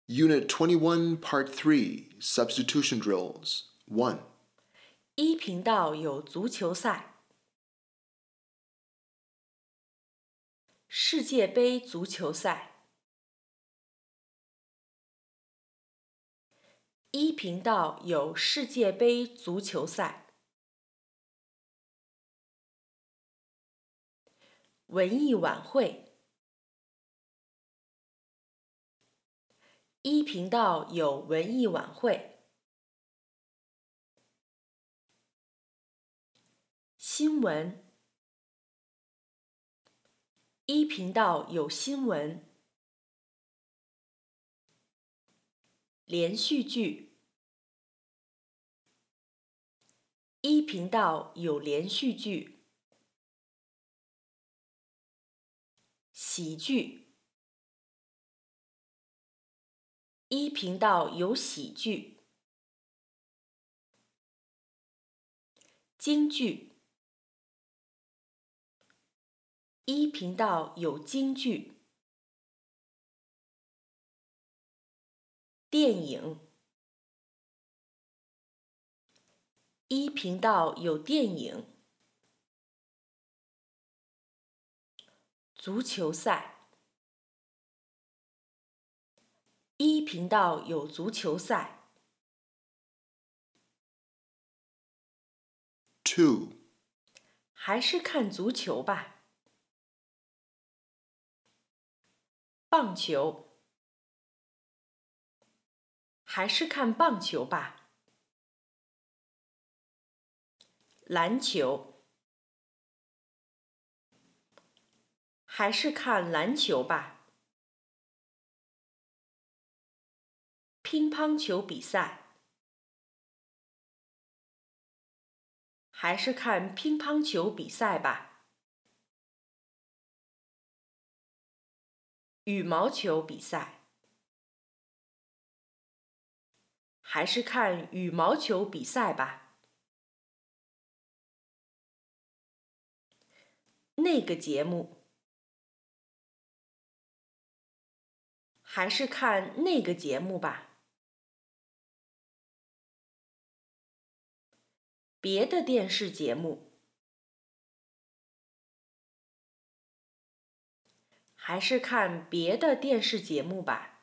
Unit 21, Part 3, Substitution Drills. 1. 一频道有足球赛，世界杯足球赛。一频道有世界杯足球赛。文艺晚会。一频道有文艺晚会。新闻。一频道有新闻。连续剧。一频道有连续剧。喜剧。一频道有喜剧。京剧。一频道有京剧。电影。一频道有电影。足球赛。一频道有足球赛。 2. 还是看足球吧。棒球。还是看棒球吧。篮球。还是看篮球吧。乒乓球比赛。还是看乒乓球比赛吧。羽毛球比赛。还是看羽毛球比赛吧。那个节目。还是看那个节目吧。别的电视节目。还是看别的电视节目吧。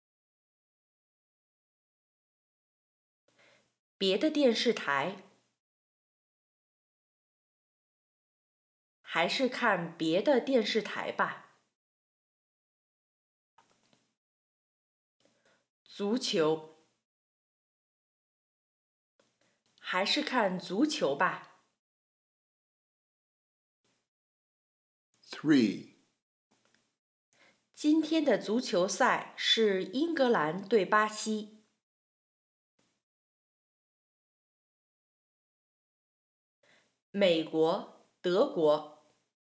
别的电视台。还是看别的电视台吧。足球。还是看足球吧。 3. 今天的足球赛是英格兰对巴西。美国、德国。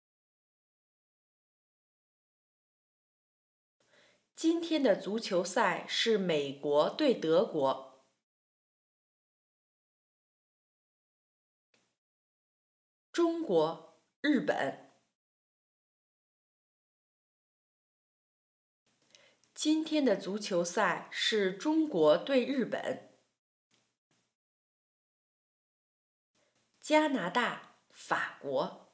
今天的足球赛是美国对德国。中国、日本。今天的足球赛是中国对日本。加拿大、法国。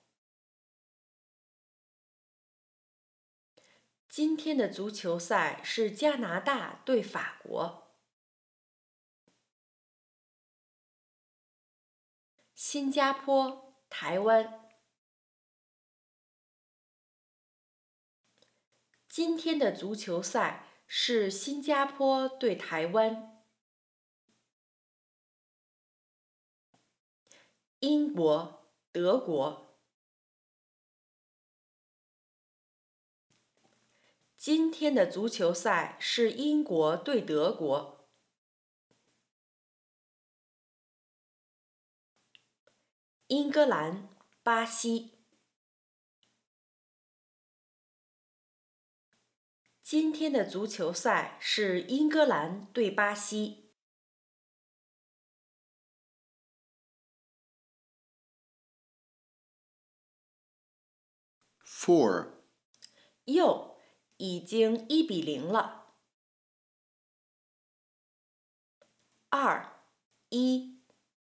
今天的足球赛是加拿大对法国。新加坡、台湾。今天的足球赛是新加坡对台湾。英国、德国。今天的足球赛是英国对德国。英格兰、巴西。今天的足球赛是英格兰对巴西。 4. 又已经1-0了。 2、1。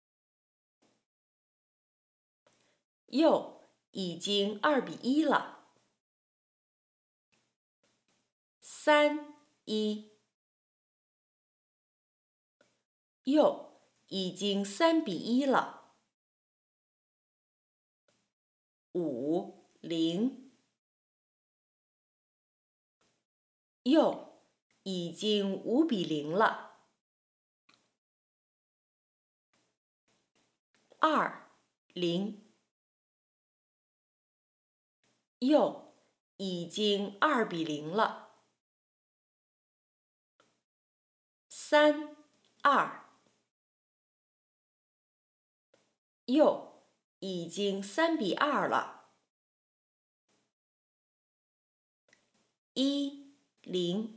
右已经2-1了。3-1。右已经3-1了。5-0。右已经5-0了。2-0。右已经2-0了。3-2。右已经3-2了。1-0。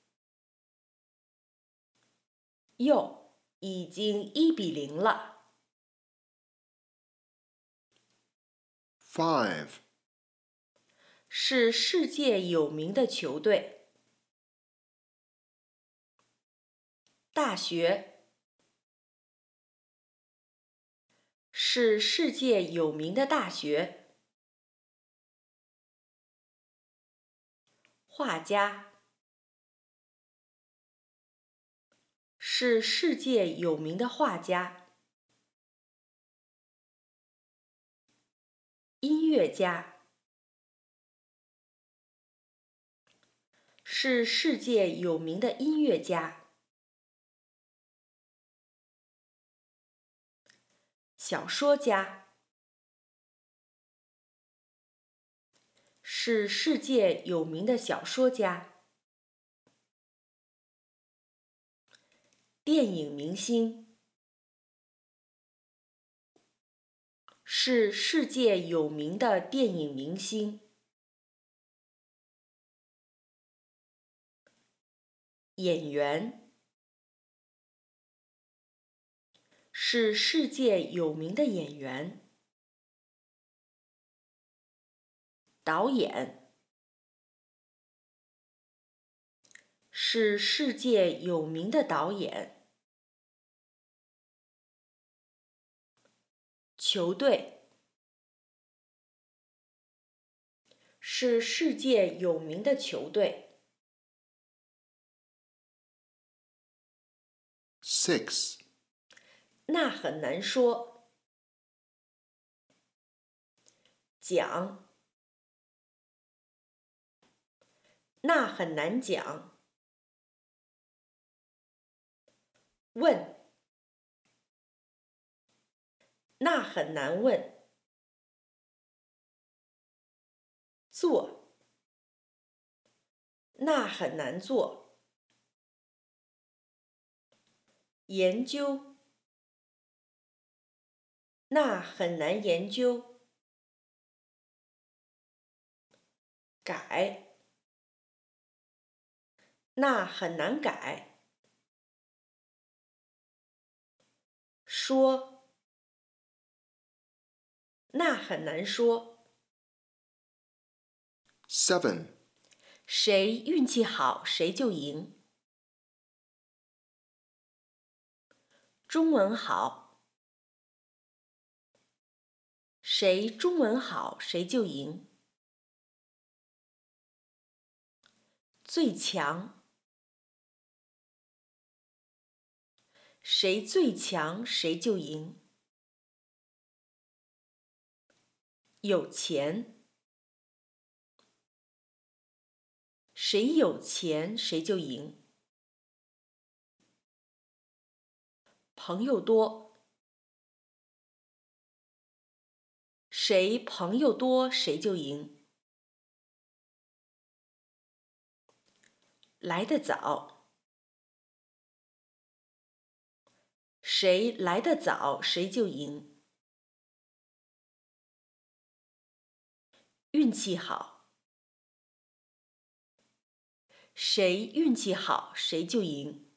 右已经1-0了。 5. 是世界有名的球队。大学。是世界有名的大学。画家。是世界有名的画家。音乐家。是世界有名的音乐家。小说家。是世界有名的小说家。电影明星。是世界有名的电影明星。演员。是世界有名的演员。导演。是世界有名的导演。球队。是世界有名的球队。 6. 那很难说。讲。那很难讲。问。那很难问。做。那很难做。研究。那很难研究。改。那很难改。说。那很难说。 7. 谁运气好谁就赢。中文好。谁中文好谁就赢。最强。谁最强谁就赢。有钱。谁有钱谁就赢。朋友多。谁朋友多谁就赢。来得早。谁来得早谁就赢。运气好。谁运气好谁就赢。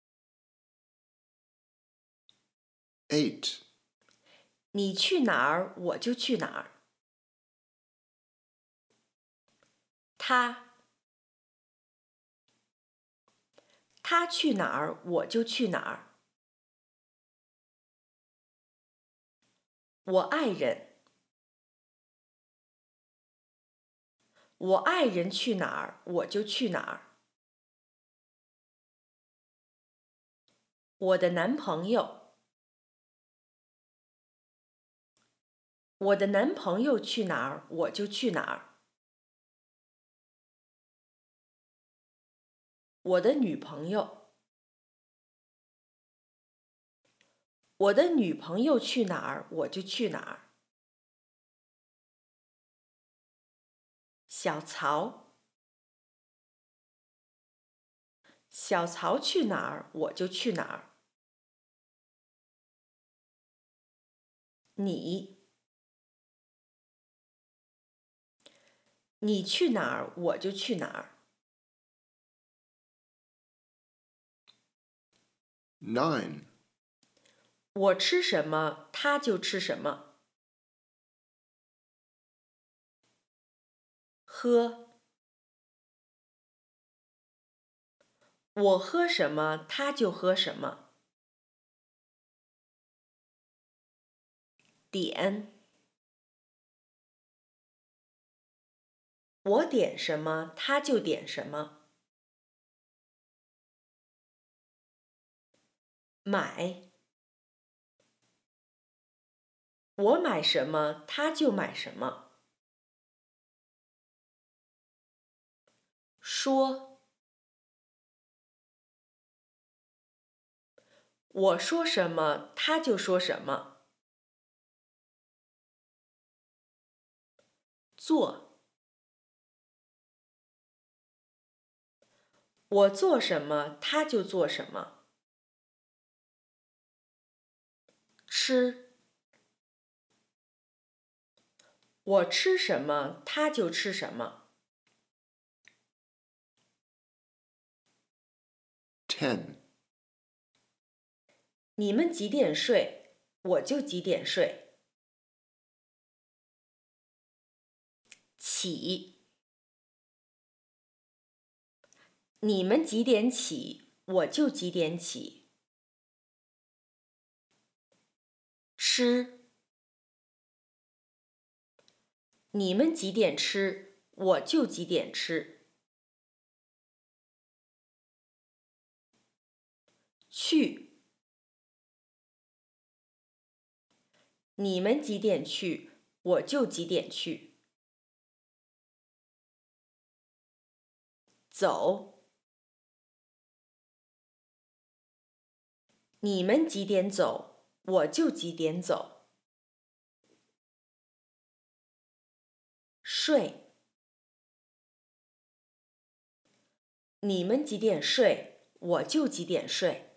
8. 你去哪儿我就去哪儿。他去哪儿我就去哪儿。 我爱人。我爱人去哪儿，我就去哪儿。我的男朋友。我的男朋友去哪儿，我就去哪儿。我的女朋友。我的女朋友去哪儿，我就去哪儿。小曹。小曹去哪儿，我就去哪儿。你。你去哪儿，我就去哪儿。 9. 我吃什么，他就吃什么。喝。我喝什么，他就喝什么。点。我点什么，他就点什么。买。我买什么，他就买什么。说。我说什么，他就说什么。做。我做什么，他就做什么。吃。我吃什么，他就吃什么。 10. 你们几点睡，我就几点睡。起。你们几点起，我就几点起。吃。你们几点吃，我就几点吃。去。你们几点去，我就几点去。走。你们几点走，我就几点走。睡。你们几点睡，我就几点睡。